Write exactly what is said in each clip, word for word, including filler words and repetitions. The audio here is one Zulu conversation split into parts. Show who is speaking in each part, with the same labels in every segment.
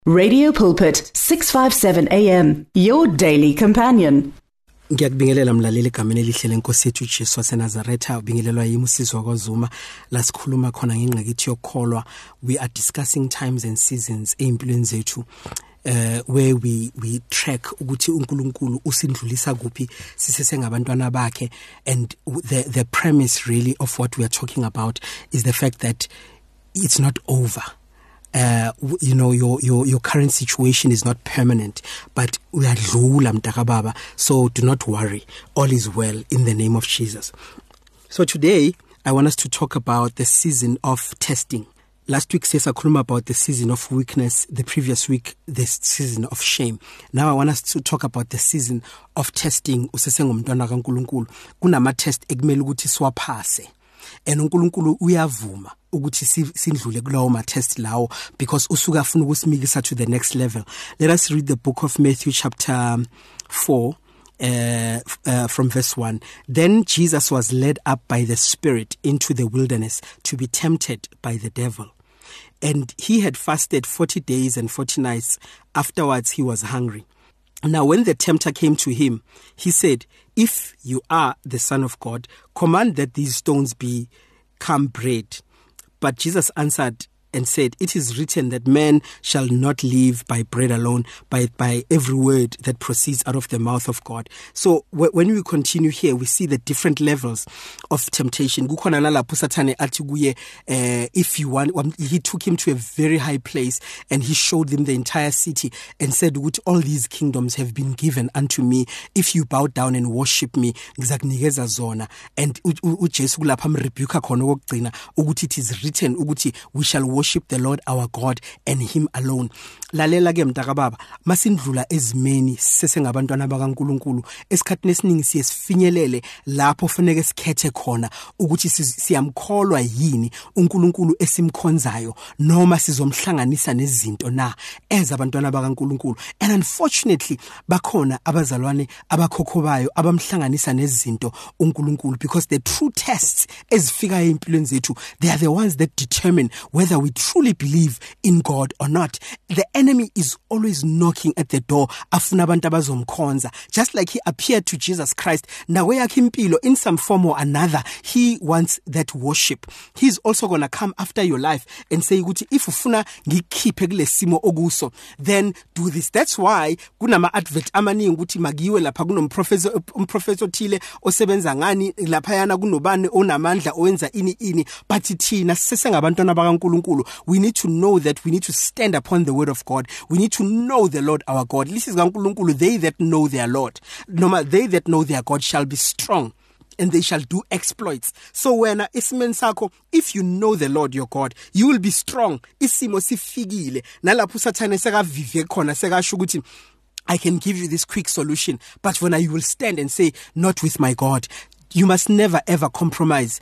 Speaker 1: Radio Pulpit, six fifty-seven A M, your daily companion.
Speaker 2: Ngiyakubingelela mlaleli egameni elihle lenkosi yethu Jesu waseNazaretha ubingelelwa yimi uSizwe kwaZuma la sikhuluma khona ngengqekithi yokholwa. We are discussing times and seasons empilweni zethu uh, where we we track ukuthi uNkulunkulu usindlulisa kuphi sisese ngabantwana bakhe, and the the premise really of what we are talking about is the fact that it's not over. Uh, you know, your, your, your current situation is not permanent, but we are dlula mtaka baba. So do not worry. All is well in the name of Jesus. So today I want us to talk about the season of testing. Last week says akhuluma about the season of weakness. The previous week, the season of shame. Now I want us to talk about the season of testing. Usese ngumntwana kaNkulunkulu. Kunama test ekumele ukuthi siwaphase. And uNkulunkulu uyavuma ukuthi sindlule kulawo ma test lawo because usuka afuna ukusimikisa to the next level. Let us read the book of Matthew chapter four uh, uh, from verse one. Then Jesus was led up by the Spirit into the wilderness to be tempted by the devil. And he had fasted forty days and forty nights. Afterwards he was hungry. Now when the tempter came to him, he said, "If you are the Son of God, command that these stones become bread." But Jesus answered and said, "It is written that man shall not live by bread alone, but by every word that proceeds out of the mouth of God." So w- when we continue here, we see the different levels of temptation. If you want, he took him to a very high place and he showed him the entire city and said, "Which all these kingdoms have been given unto me. If you bow down and worship me, ngizakunikeza zona." And uJesu kulapha amrebuka khona okugcina ukuthi it is written ukuthi we shall worship worship the Lord our God and him alone. Lalela ke mntaka baba, masindlula ezimeni sese ngabantwana bakaNkulunkulu, esikhathini esiningi siyesifinyelele lapho fanele sikhethe khona ukuthi siyamkholwa yini uNkulunkulu esimkhonzayo noma sizomhlanganisa nezinto na ezabantwana bakaNkulunkulu. And unfortunately bakhona abazalwane abakhokhobayo abamhlanganisa nezinto uNkulunkulu, because the true tests ezifika empilweni zethu, they are the ones that determine whether we truly believe in God or not. The enemy is always knocking at the door afuna abantu abazomkhonza, just like he appeared to Jesus Christ. Nawe yakhe impilo in some form or another, he wants that worship. He's also going to come after your life and say ukuthi if ufuna ngikhiphe kule simo okuso, then do this. That's why kunama advert amaningi ukuthi magiwe lapha kunomprofessor umprofessor othile osebenza ngani lapha yana kunobani onamandla owenza ini ini, but thina sese ngabantwana bakaNkulunkulu, we need to know that we need to stand upon the word of God. We need to know the Lord our God. This is kaNkulunkulu, they that know their Lord, no matter they that know their God shall be strong and they shall do exploits. So when ismen sakho, if you know the Lord your God, you will be strong. Isimo sifikile nalapho usathane seka vive khona seka shukuthi I can give you this quick solution, but when you will stand and say, "Not with my God." You must never ever compromise.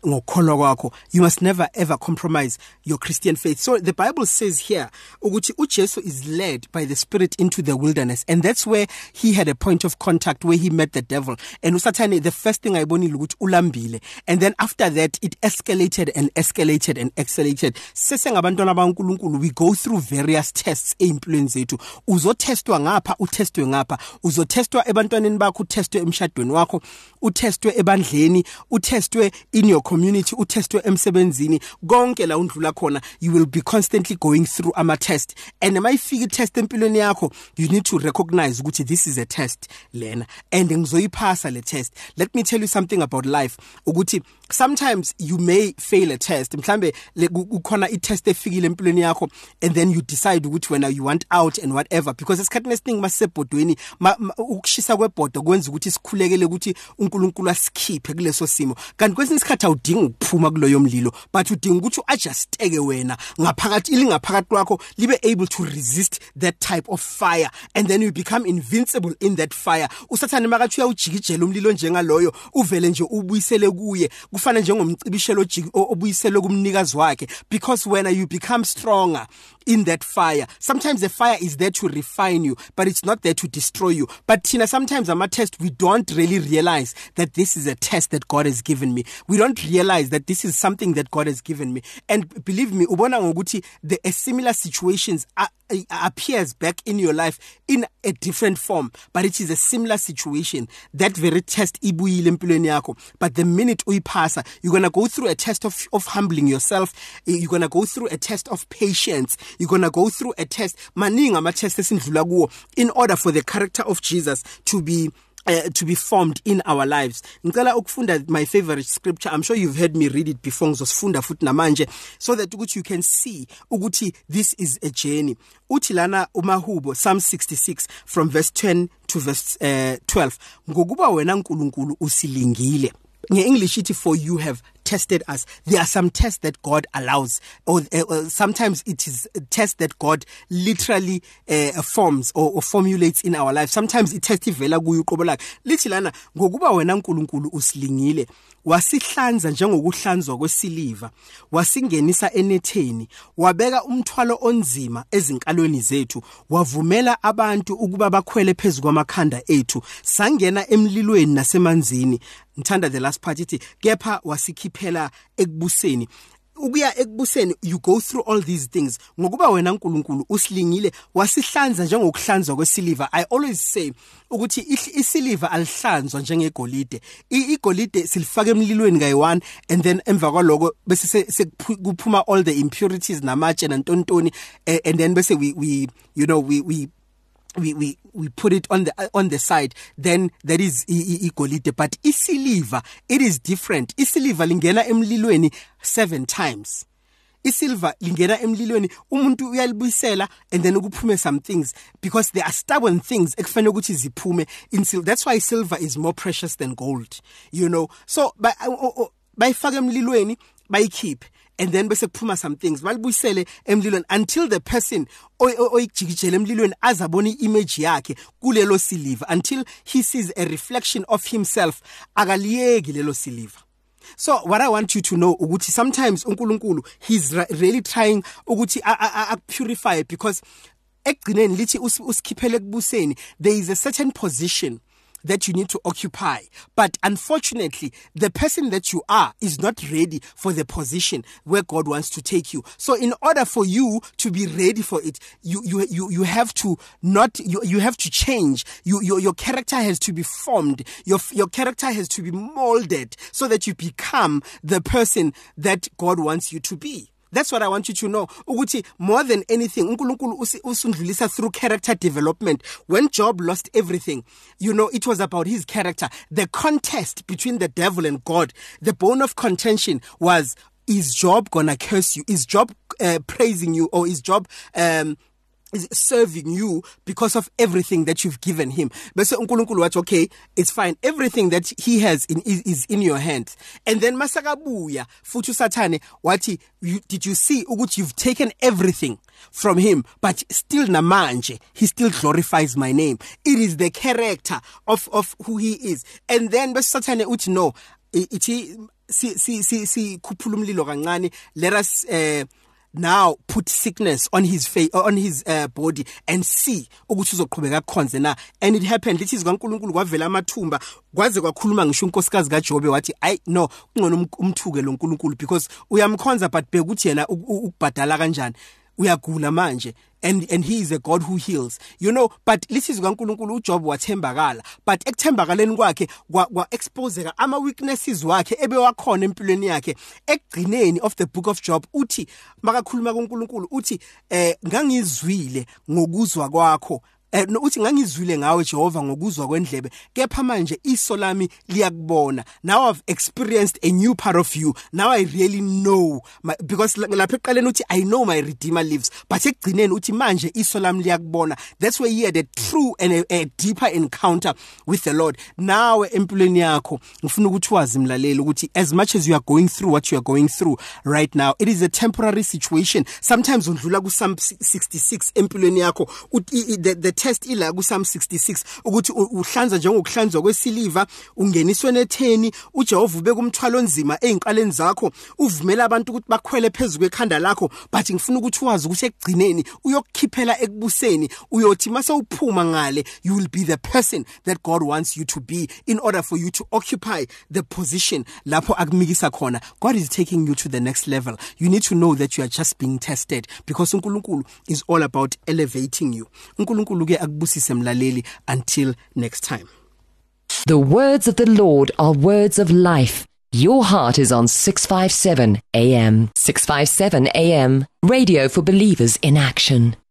Speaker 2: You must never ever compromise your Christian faith. So the Bible says here, ukuthi uJesu is led by the Spirit into the wilderness, and that's where he had a point of contact where he met the devil. And usathane, the first thing I boni ukuthi ulambile, and then after that it escalated and escalated and escalated. Sese ngabantwana bakaNkulunkulu, we go through various tests empilweni zethu. Uzotestwa ngapha, utestwe ngapha. Uzotestwa ebantwaneni bakho, utestwe emshadweni wakho, utestwe ebandleni, utestwe in your community, utestwe emsebenzini, konke la undlula khona, you will be constantly going through ama test. And mayifika test empilweni yakho, you need to recognize ukuthi this is a test lena, and ngizoyiphasa le test. Let me tell you something about life, ukuthi sometimes you may fail a test. Mhlambe kukhona i-test efikile empilweni yakho, and then you decide ukuthi when you want out and whatever, because esikhathini esiningi masebhodweni ukushisa kwebhodo kwenza ukuthi sikhulekele ukuthi uNkulunkulu asikhiphe kuleso simo. Kanti kwesinye isikhathi awudingi ukuphuma kuloyo mlilo, but udinga ukuthi ajusteke wena ngaphakathi ilingaphakathi kwakho libe able to resist that type of fire, and then you become invincible in that fire. Usathane makathi uyawujikijela umlilo njengaloyo uvele nje ubuyisele kuye, kufana njengomcibishelo obuyisele kumnikazi wakhe, because when you become stronger in that fire. Sometimes the fire is there to refine you, but it's not there to destroy you. But Tina, sometimes I'm a test, we don't really realize that this is a test that God has given me. We don't realize that this is something that God has given me. And believe me, ubona ngokuthi the a similar situations are, appears back in your life in a different form, but it is a similar situation. That very test ibuyile empilweni yakho, but the minute uyipasa, you're going to go through a test of, of humbling yourself. You're going to go through a test of patience. You're going to go through a test maningi ama test esindlula kuwo in order for the character of Jesus to be Uh, to be formed in our lives. Ngicela ukufunda my favorite scripture. I'm sure you've heard me read it before. Ngizosifunda futhi namanje so that ukuthi you can see ukuthi this is a journey. Uthi lana uMahubo Psalm sixty-six from verse ten to verse uh, twelve. Ngokuba wena nkulunkulu usilingile. In English it for you have tested us. There are some tests that God allows, or uh, sometimes it is a test that God literally uh, forms or, or formulates in our life. Sometimes it tests ivela kuyo uqobo lakhe. Lithi lana ngokuba wena nkulunkulu usilingile, wasihlanza njengokuhlanzwa kwesiliva, wasingenisa enetheni, wabeka umthwalo onzima ezinkalweni zethu, wavumela abantu ukuba bakhwele phezulu kwamakhanda ethu, sangena emlilweni nasemanzini. Ngithanda the last part ithi kepha wasikhiphela ekubuseni. Ukuya ekubuseni, you go through all these things. Ngokuba wena nkulunkulu usilingile, wasihlanza njengokuhlanzwa kwesiliva. I always say ukuthi isiliva alihlanzwa njengegolide. Igolide silifaka emlilweni kayi-one, and then emva kwaloko bese sekuphuma all the impurities namatshe nantontoni, and then bese we we you know we we we we we put it on the on the side. Then that is igolide. But isiliva, it is different. Isiliva lingena emlilweni seven times. Isilver lingena emlilweni, umuntu uyalibuyisela, and then ukuphume some things, because there are stubborn things ekufanele ukuthi ziphume in silver. That's why silver is more precious than gold, you know. So by bayifaka emlilweni, bayikeep, and then bese kuphuma some things balibuyisele emlilweni until the person oyijikijele emlilweni azabona image yakhe kulelo silver, until he sees a reflection of himself, akaliyeki lelo silver. So what I want you to know, ukuthi sometimes uNkulunkulu, he's really trying ukuthi purify it, because ekugcineni lithi usikhiphele ekubuseni, there is a certain position that you need to occupy. But unfortunately, the person that you are is not ready for the position where God wants to take you. So in order for you to be ready for it, you you you, you have to not you, you have to change. You your your character has to be formed. Your your character has to be molded so that you become the person that God wants you to be. That's what I want you to know. Ukuthi more than anything, uNkulunkulu usundlulisa through character development. When Job lost everything, you know, it was about his character. The contest between the devil and God, the bone of contention was, is Job gonna curse you? Is Job uh, praising you? Or is Job um is serving you because of everything that you've given him? But so uNkulunkulu wathi, okay, it's fine. Everything that he has in is, is in your hands. And then masakabuya futhi uSathane wathi, you, did you see ukuthi you've taken everything from him, but still namanje he still glorifies my name. It is the character of of who he is. And then bese Sathane uthi, no, ithi si si si si khuphula umlilo kancane, let us uh, now put sickness on his face, on his uh, body, and see ukuthi uzoqhubeka kukhonze na. And it happened. Lithi zikaNkulunkulu kwavela amathumba, kwaze kwakhuluma ngisho unkosikazi kaJobe wathi, I no kungcono umthuke lo nkulunkulu, because uyamkhonza but bekuthi yena ukubhadala kanjani, uyagula manje. And and he is a God who heals, you know. But lithi zikaNkulunkulu uJob wathembakala, but ekuthembakaleni kwakhe kwa exposeka ama weaknesses wakhe ebewakhona empilweni yakhe. Ekugcineni of the book of Job uthi makakhuluma kuNkulunkulu uthi eh ngangizwile ngokuzwa kwakho, Eh no uthi ngangizwile ngawe Jehova ngokuzwa kwendlebe, kepha manje iso lami liyakubona. Now I've experienced a new part of you. Now I really know my, because lapha eqaleni uthi I know my Redeemer lives, but ekugcineni uthi manje iso lami liyakubona. That's where he had a true and a, a deeper encounter with the Lord. Now empilweni yakho ngifuna ukuthi wazi mlaleli ukuthi as much as you are going through what you are going through right now, it is a temporary situation. Sometimes undlula ku Psalm sixty-six empilweni yakho, the, the test ila ku Psalm sixty-six ukuthi uhlanza njengokuhlanzwa kwesiliva, ungeniswe netheni, uJehova ubeka umthwalo onzima einqaleni zakho, uvumela abantu ukuthi bakhwele phezulu kwekhanda lakho, but ngifuna ukuthi wazi ukuthi ekugcineni uyokukhiphela ekubuseni, uyothi mase uphuma ngale, you will be the person that God wants you to be in order for you to occupy the position lapho akumikisa khona. God is taking you to the next level. You need to know that you are just being tested, because uNkulunkulu is all about elevating you. uNkulunkulu ke akubusise mlaleli. Until next time.
Speaker 3: The words of the Lord are words of life. Your heart is on six fifty-seven A M. six fifty-seven A M, radio for believers in action.